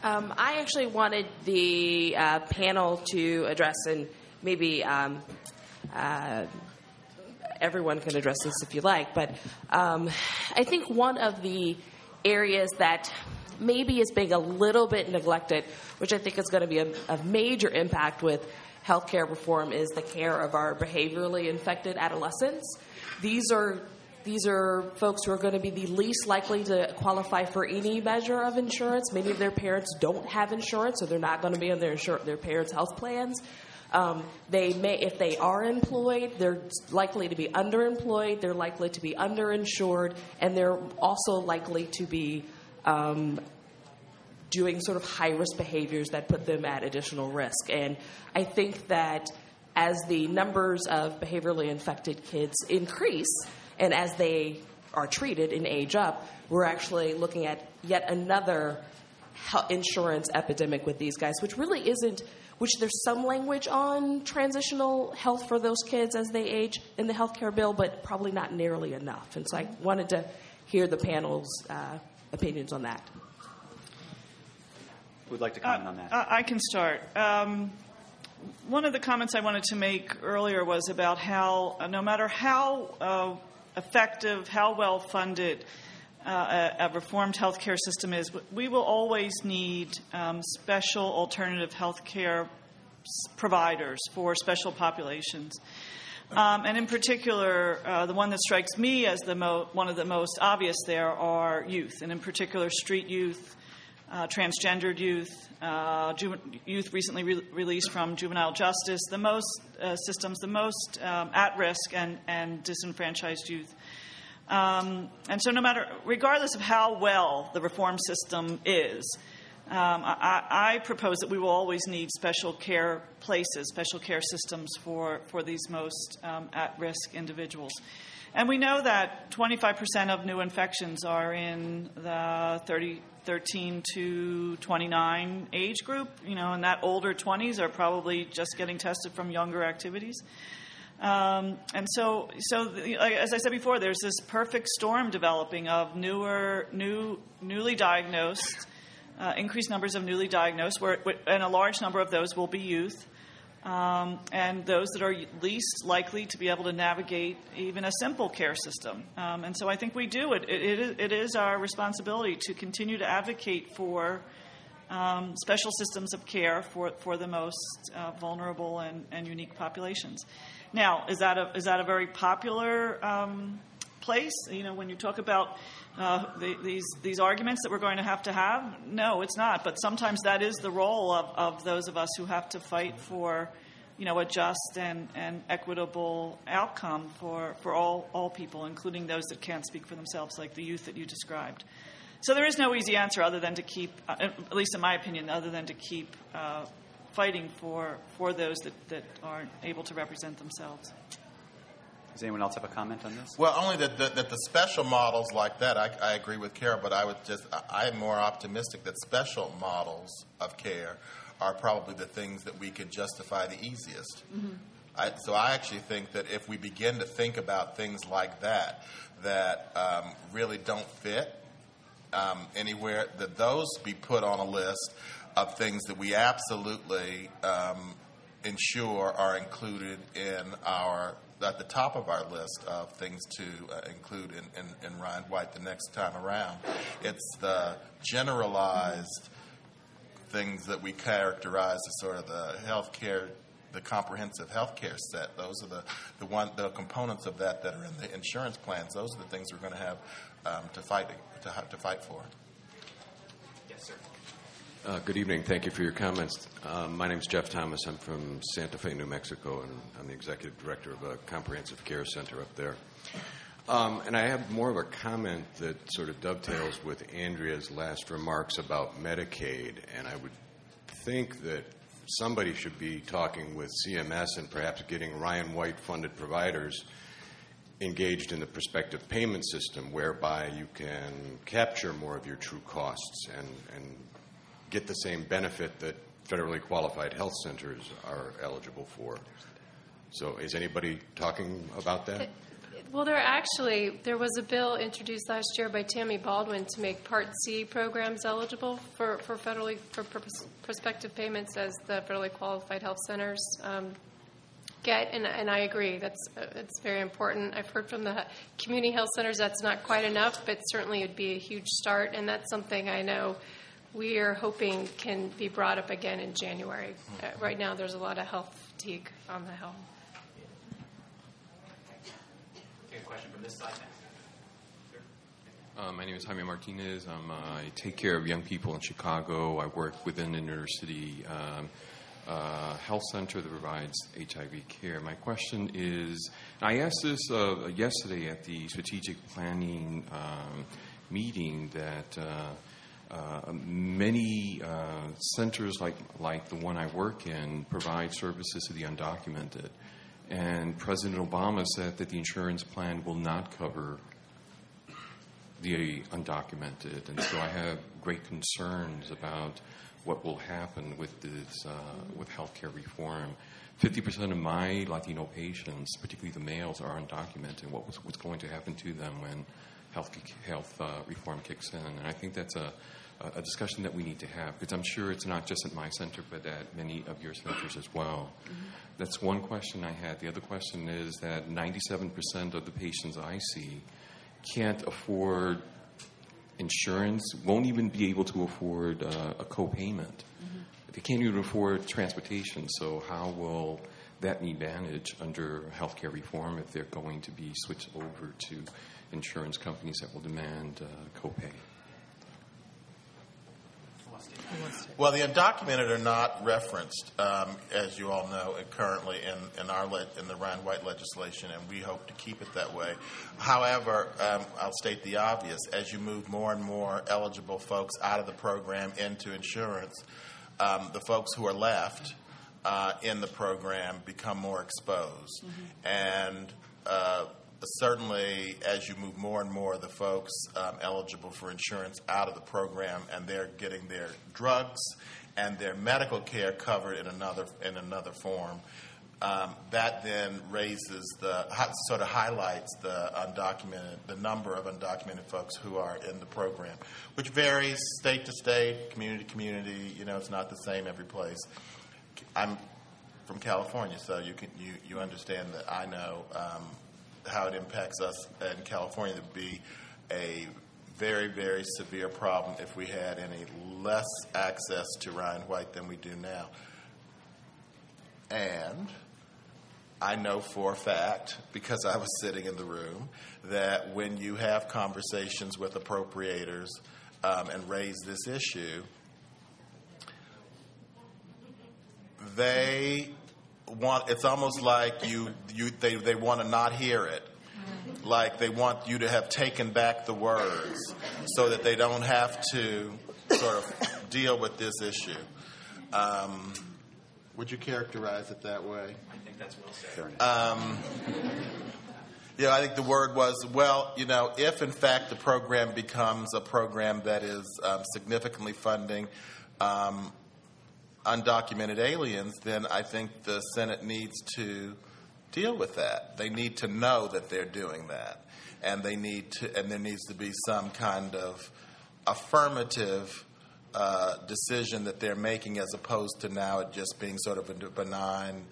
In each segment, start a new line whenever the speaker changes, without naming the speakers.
I actually wanted the panel to address, and maybe everyone can address this if you like, but I think one of the areas that maybe is being a little bit neglected, which I think is going to be a major impact with healthcare reform, is the care of our behaviorally infected adolescents. These are folks who are going to be the least likely to qualify for any measure of insurance. Many of their parents don't have insurance, so they're not going to be on their parents' health plans. They may, if they are employed, they're likely to be underemployed, they're likely to be underinsured, and they're also likely to be doing sort of high-risk behaviors that put them at additional risk. And I think that as the numbers of behaviorally infected kids increase, and as they are treated and age up, we're actually looking at yet another insurance epidemic with these guys, which really isn't, which there's some language on transitional health for those kids as they age in the healthcare bill, but probably not nearly enough. And so I wanted to hear the panel's opinions on that.
Who'd like to comment on that?
I can start. One of the comments I wanted to make earlier was about how no matter how effective, how well funded a reformed healthcare system is, we will always need special alternative healthcare providers for special populations. And in particular, the one that strikes me as one of the most obvious there are youth, and in particular street youth, transgendered youth, youth recently released from juvenile justice, the most systems, the most at risk and disenfranchised youth. And so regardless of how well the reform system is, I propose that we will always need special care places, special care systems for these most at-risk individuals. And we know that 25% of new infections are in the 13 to 29 age group, and that older 20s are probably just getting tested from younger activities. And so, as I said before, there's this perfect storm developing of newly diagnosed, increased numbers of newly diagnosed, and a large number of those will be youth, and those that are least likely to be able to navigate even a simple care system. And so I think we do it. It is our responsibility to continue to advocate for special systems of care for the most vulnerable and unique populations. Now, is that a very popular place? When you talk about these arguments that we're going to have, no, it's not. But sometimes that is the role of those of us who have to fight for, a just and equitable outcome for all people, including those that can't speak for themselves, like the youth that you described. So there is no easy answer other than to keep, at least in my opinion, other than to keep fighting for those that aren't able to represent themselves.
Does anyone else have a comment on this?
Well, only that the special models like that, I agree with Kara, but I'm more optimistic that special models of care are probably the things that we can justify the easiest. Mm-hmm. So I actually think that if we begin to think about things like that really don't fit anywhere, that those be put on a list of things that we absolutely ensure are included at the top of our list of things to include in Ryan White the next time around. It's the generalized things that we characterize as sort of the comprehensive healthcare set. Those are the components of that are in the insurance plans. Those are the things we're going to have to fight for.
Yes, sir.
Good evening. Thank you for your comments. My name is Jeff Thomas. I'm from Santa Fe, New Mexico, and I'm the executive director of a comprehensive care center up there. And I have more of a comment that sort of dovetails with Andrea's last remarks about Medicaid, and I would think that somebody should be talking with CMS and perhaps getting Ryan White-funded providers engaged in the prospective payment system, whereby you can capture more of your true costs and get the same benefit that federally qualified health centers are eligible for. So is anybody talking about that?
Well, there was a bill introduced last year by Tammy Baldwin to make Part C programs eligible for prospective payments as the federally qualified health centers get, and I agree it's very important. I've heard from the community health centers that's not quite enough, but certainly it would be a huge start, and that's something I know we are hoping can be brought up again in January. Right now, there's a lot of health fatigue on the Hill.
Okay, a question from this side next.
My name is Jaime Martinez. I take care of young people in Chicago. I work within an inner city health center that provides HIV care. My question is, I asked this yesterday at the strategic planning meeting that many centers like the one I work in provide services to the undocumented. And President Obama said that the insurance plan will not cover the undocumented. And so I have great concerns about what will happen with this, with healthcare reform. 50% of my Latino patients, particularly the males, are undocumented. What's going to happen to them when health reform kicks in? And I think that's a discussion that we need to have, because I'm sure it's not just at my center, but at many of your centers as well. Mm-hmm. That's one question I had. The other question is that 97% of the patients I see can't afford insurance, won't even be able to afford a co-payment. Mm-hmm. They can't even afford transportation, so how will that be managed under healthcare reform if they're going to be switched over to insurance companies that will demand co-pay?
Well, the undocumented are not referenced, as you all know, currently in the Ryan White legislation, and we hope to keep it that way. However, I'll state the obvious: as you move more and more eligible folks out of the program into insurance, the folks who are left in the program become more exposed, and certainly, as you move more and more of the folks eligible for insurance out of the program, and they're getting their drugs and their medical care covered in another form, that then highlights the number of undocumented folks who are in the program, which varies state to state, community to community. It's not the same every place. I'm from California, so you understand that I know how it impacts us in California. It would be a very, very severe problem if we had any less access to Ryan White than we do now. And I know for a fact, because I was sitting in the room, that when you have conversations with appropriators and raise this issue, it's almost like they want to not hear it. Like they want you to have taken back the words so that they don't have to sort of deal with this issue. Would you characterize it that way?
I think that's well said.
I think the word was, if in fact the program becomes a program that is significantly funding undocumented aliens, then I think the Senate needs to deal with that. They need to know that they're doing that, and there needs to be some kind of affirmative decision that they're making, as opposed to now it just being sort of a benign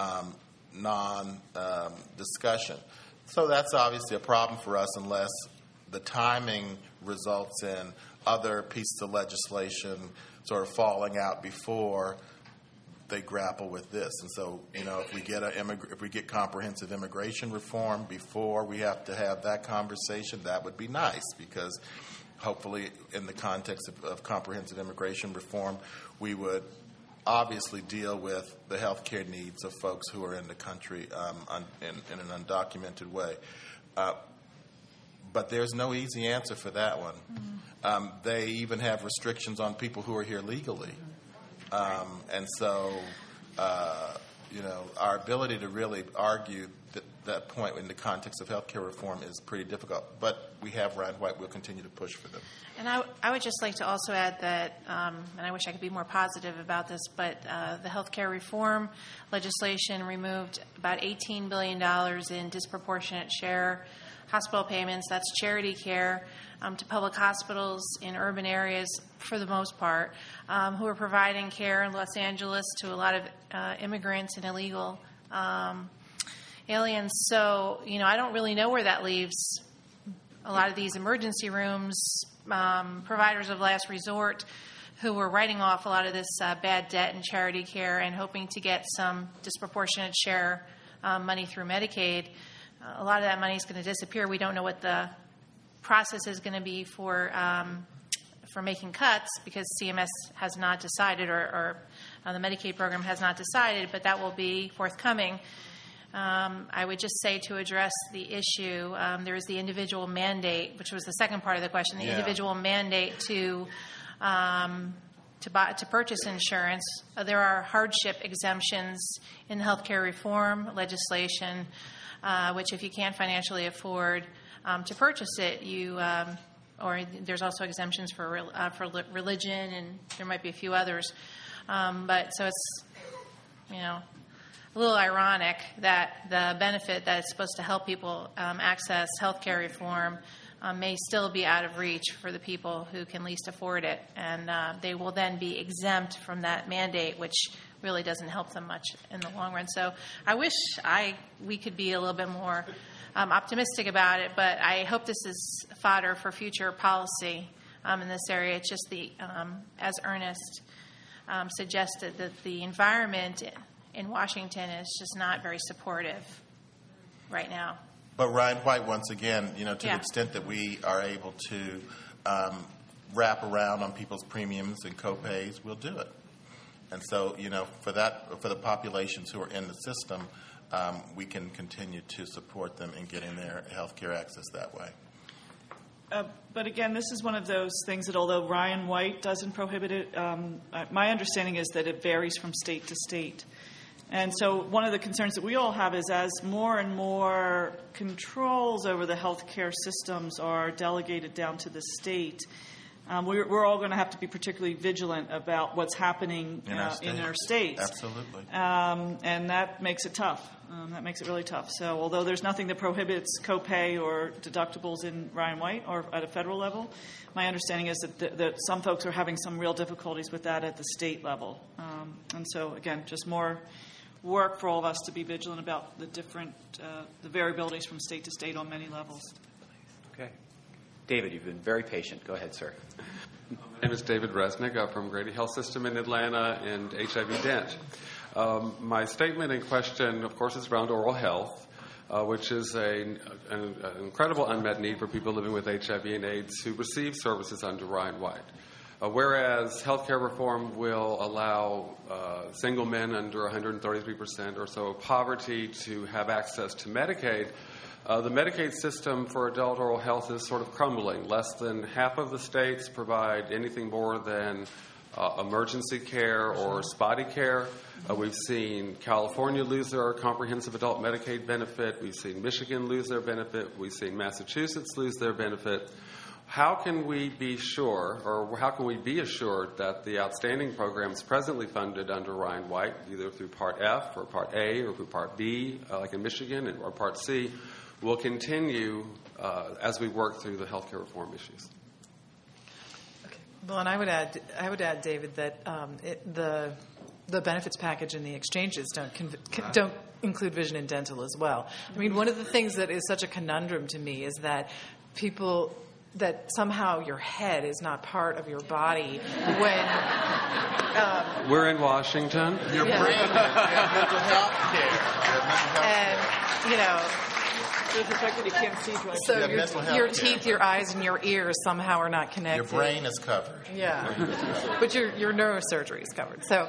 non-discussion. So that's obviously a problem for us unless the timing results in other pieces of legislation sort of falling out before they grapple with this. And so, if we get comprehensive immigration reform before we have to have that conversation, that would be nice, because hopefully in the context of comprehensive immigration reform, we would obviously deal with the health care needs of folks who are in the country in an undocumented way. But there's no easy answer for that one. They even have restrictions on people who are here legally. And so, our ability to really argue that point in the context of healthcare reform is pretty difficult. But we have Ryan White. We'll continue to push for them.
And I would just like to also add that, and I wish I could be more positive about this, but the healthcare reform legislation removed about $18 billion in disproportionate share hospital payments. That's charity care to public hospitals in urban areas, for the most part, who are providing care in Los Angeles to a lot of immigrants and illegal aliens. So, I don't really know where that leaves a lot of these emergency rooms, providers of last resort, who were writing off a lot of this bad debt and charity care and hoping to get some disproportionate share money through Medicaid. A lot of that money is going to disappear. We don't know what the process is going to be for making cuts, because CMS has not decided, or the Medicaid program has not decided, but that will be forthcoming. I would just say, to address the issue, there is the individual mandate, which was the second part of the question, the individual mandate to purchase insurance. There are hardship exemptions in healthcare reform legislation, which if you can't financially afford to purchase it, or there's also exemptions for religion, and there might be a few others. But so it's, a little ironic that the benefit that is supposed to help people access healthcare reform may still be out of reach for the people who can least afford it, and they will then be exempt from that mandate, which really doesn't help them much in the long run. So I wish we could be a little bit more optimistic about it, but I hope this is fodder for future policy in this area. It's just as Ernest suggested, that the environment in Washington is just not very supportive right now.
But Ryan White, once again, to the extent that we are able to wrap around on people's premiums and copays, we'll do it. And so, for the populations who are in the system, we can continue to support them in getting their health care access that way.
But again, this is one of those things that, although Ryan White doesn't prohibit it, my understanding is that it varies from state to state. And so one of the concerns that we all have is, as more and more controls over the healthcare systems are delegated down to the state, we're all going to have to be particularly vigilant about what's happening in our states.
Absolutely.
And that makes it tough. That makes it really tough. So although there's nothing that prohibits copay or deductibles in Ryan White or at a federal level, my understanding is that some folks are having some real difficulties with that at the state level. And so, again, just more work for all of us to be vigilant about the different the variabilities from state to state on many levels.
Okay. David, you've been very patient. Go ahead, sir.
My name is David Resnick. I'm from Grady Health System in Atlanta and HIV Dent. My statement in question, of course, is around oral health, which is an incredible unmet need for people living with HIV and AIDS who receive services under Ryan White. Whereas healthcare reform will allow single men under 133% or so of poverty to have access to Medicaid, the Medicaid system for adult oral health is sort of crumbling. Less than half of the states provide anything more than emergency care or spotty care. We've seen California lose their comprehensive adult Medicaid benefit. We've seen Michigan lose their benefit. We've seen Massachusetts lose their benefit. How can we be sure, or how can we be assured that the outstanding programs presently funded under Ryan White, either through Part F or Part A or through Part B, like in Michigan, or Part C, will continue as we work through the healthcare reform issues?
Okay. Well, and I would add, David, that the benefits package and the exchanges don't include vision and dental as well. I mean, one of the things that is such a conundrum to me is that that somehow your head is not part of your body when
we're in Washington.
Your brain has mental health care.
There's the fact that you can't see right.
So your teeth, your eyes, and your ears somehow are not connected.
Your brain is covered.
Yeah, but your neurosurgery is covered. So,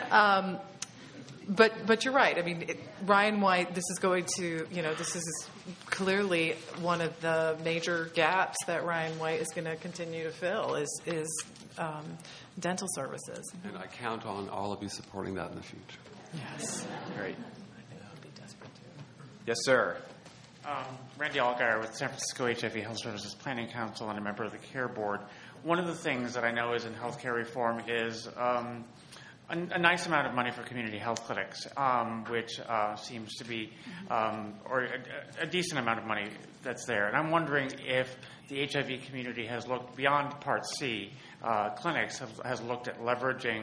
but you're right. I mean, Ryan White. This is going to, this is clearly one of the major gaps that Ryan White is going to continue to fill is dental services.
And I count on all of you supporting that in the future.
Yes.
Great. Yes, sir.
Randy Allgaier with San Francisco HIV Health Services Planning Council and a member of the CARE Board. One of the things that I know is in healthcare reform is a nice amount of money for community health clinics, which seems to be, or a decent amount of money that's there. And I'm wondering if the HIV community has looked beyond Part C. Clinics has looked at leveraging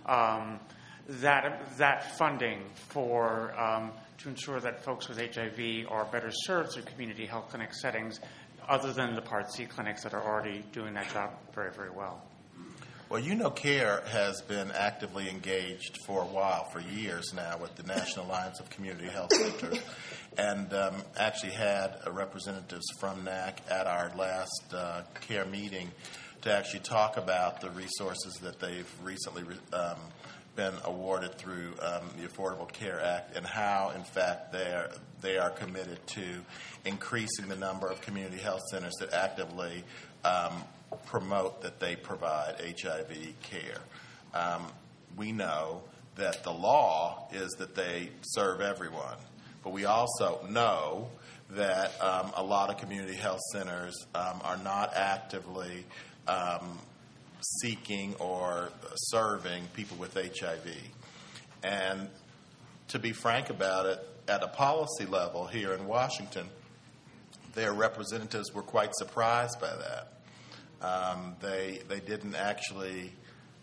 that funding for to ensure that folks with HIV are better served through community health clinic settings, other than the Part C clinics that are already doing that job very, very well.
Well, CARE has been actively engaged for a while, for years now, with the National Alliance of Community Health Centers, and actually had representatives from NAC at our last CARE meeting to actually talk about the resources that they've recently been awarded through the Affordable Care Act, and how, in fact, they are committed to increasing the number of community health centers that actively promote that they provide HIV care. We know that the law is that they serve everyone, but we also know that a lot of community health centers are not actively seeking or serving people with HIV. And to be frank about it, at a policy level here in Washington, their representatives were quite surprised by that. They didn't actually,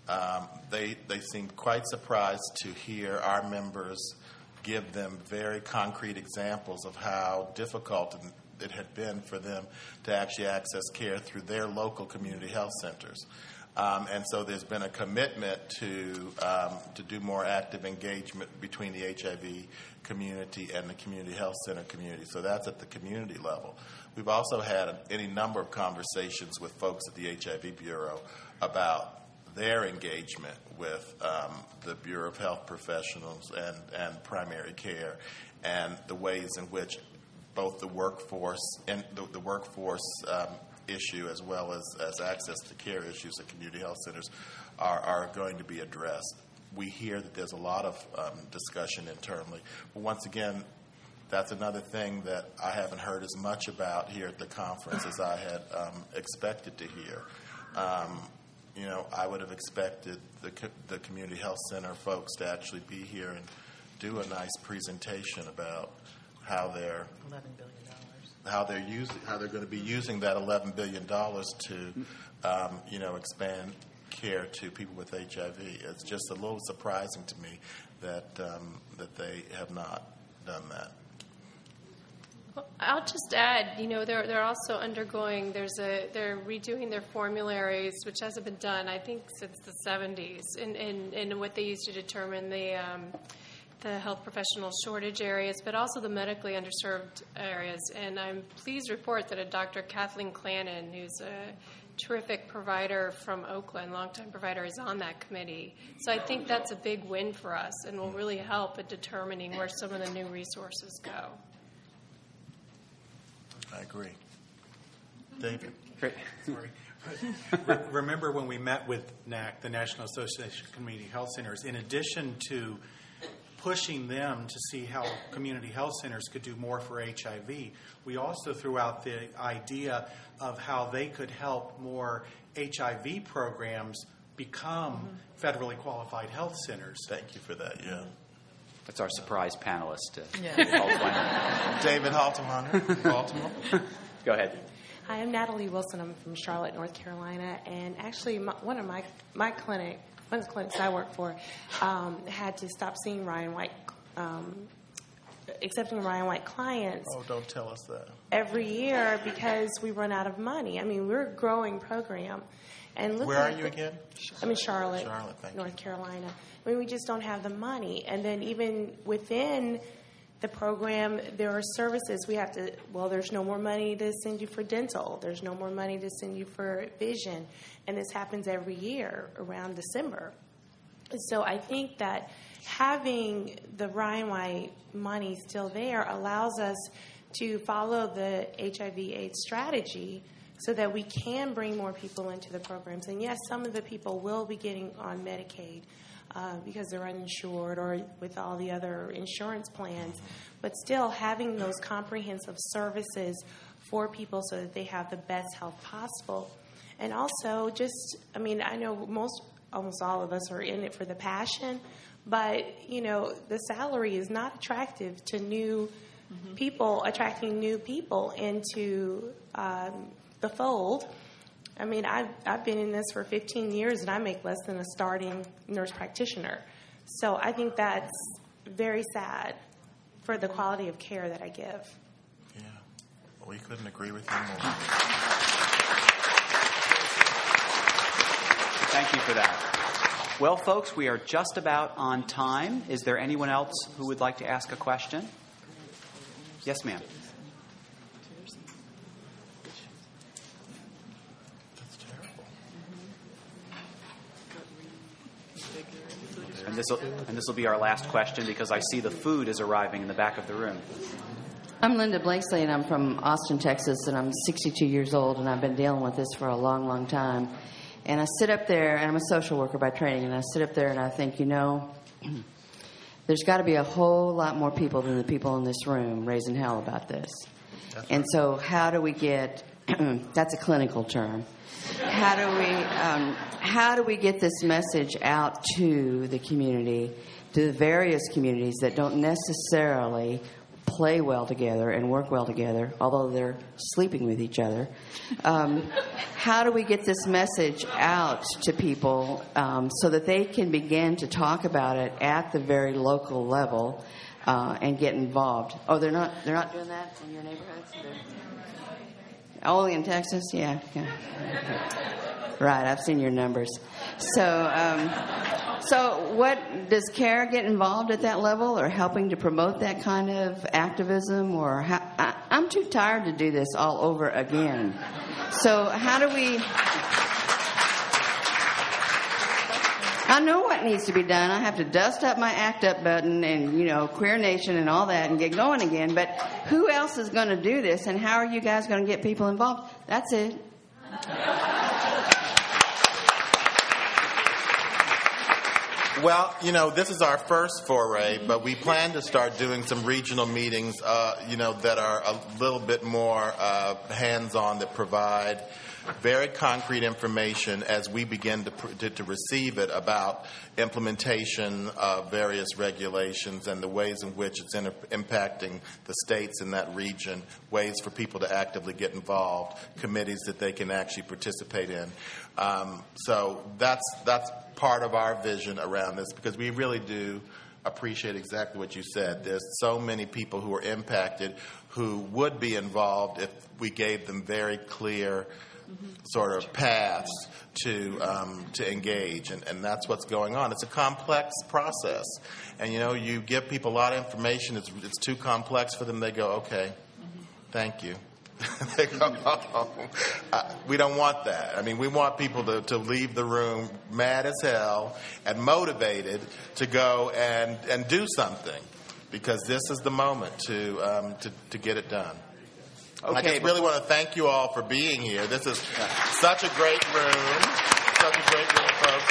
they seemed quite surprised to hear our members give them very concrete examples of how difficult it had been for them to actually access care through their local community health centers. And so there's been a commitment to do more active engagement between the HIV community and the community health center community. So that's at the community level. We've also had any number of conversations with folks at the HIV Bureau about their engagement with the Bureau of Health Professionals and primary care, and the ways in which both the workforce and the workforce issue, as well as access to care issues at community health centers, are going to be addressed. We hear that there's a lot of discussion internally. But once again, that's another thing that I haven't heard as much about here at the conference as I had expected to hear. I would have expected the community health center folks to actually be here and do a nice presentation about how they're $11 billion. How they're going to be using that $11 billion to expand care to people with HIV. It's just a little surprising to me that they have not done that.
I'll just add, they're also undergoing. They're redoing their formularies, which hasn't been done, I think, since the 70s, and what they use to determine the health professional shortage areas, but also the medically underserved areas. And I'm pleased to report that a Dr. Kathleen Clannon, who's a terrific provider from Oakland, longtime provider, is on that committee. So I think that's a big win for us and will really help at determining where some of the new resources go.
I agree. David.
Great.
Sorry. Remember when we met with NAC, the National Association of Community Health Centers, in addition to pushing them to see how community health centers could do more for HIV, we also threw out the idea of how they could help more HIV programs become federally qualified health centers.
Thank you for that, yeah.
That's our surprise panelist.
David Halterman. Baltimore.
Go ahead.
Hi, I'm Natalie Wilson. I'm from Charlotte, North Carolina. And actually, one of the clinics I work for had to stop seeing Ryan White, accepting Ryan White clients.
Oh, don't tell us that.
Every year because we run out of money. I mean, we're a growing program. And
where are you again?
I'm in Charlotte,
thank
North
you.
Carolina. I mean, we just don't have the money. And then even within the program, there are services we have to, there's no more money to send you for dental. There's no more money to send you for vision. And this happens every year around December. So I think that having the Ryan White money still there allows us to follow the HIV/AIDS strategy so that we can bring more people into the programs. And yes, some of the people will be getting on Medicaid because they're uninsured or with all the other insurance plans, but still having those comprehensive services for people so that they have the best health possible. And also I know almost all of us are in it for the passion, but, the salary is not attractive to new people, attracting new people into the fold. I mean, I've been in this for 15 years, and I make less than a starting nurse practitioner. So I think that's very sad for the quality of care that I give.
Yeah, we couldn't agree with you more.
Thank you for that. Well, folks, we are just about on time. Is there anyone else who would like to ask a question? Yes, ma'am. And this will be our last question because I see the food is arriving in the back of the room.
I'm Linda Blakesley, and I'm from Austin, Texas, and I'm 62 years old, and I've been dealing with this for a long, long time. And I sit up there, and I'm a social worker by training, and I sit up there and I think, there's got to be a whole lot more people than the people in this room raising hell about this. And so how do we get, that's a clinical term, how do we get this message out to the community, to the various communities that don't necessarily play well together and work well together, although they're sleeping with each other? How do we get this message out to people so that they can begin to talk about it at the very local level and get involved? Oh, they're not doing that in your neighborhoods? Only in Texas? Yeah. Right, I've seen your numbers. So what does CARE get involved at that level, or helping to promote that kind of activism? Or I'm too tired to do this all over again. So how do we? I know what needs to be done. I have to dust up my ACT UP button and Queer Nation and all that and get going again. But who else is going to do this, and how are you guys going to get people involved? That's it.
Well, this is our first foray, but we plan to start doing some regional meetings, that are a little bit more hands-on, that provide very concrete information as we begin to receive it about implementation of various regulations and the ways in which it's impacting the states in that region, ways for people to actively get involved, committees that they can actually participate in. So that's part of our vision around this, because we really do appreciate exactly what you said. There's so many people who are impacted who would be involved if we gave them very clear sort of paths to engage, and that's what's going on. It's a complex process, and you give people a lot of information. It's too complex for them. They go, okay, thank you. They go, we don't want that. I mean, we want people to leave the room mad as hell and motivated to go and do something, because this is the moment to get it done. Okay, I just really want to thank you all for being here. This is such a great room, folks.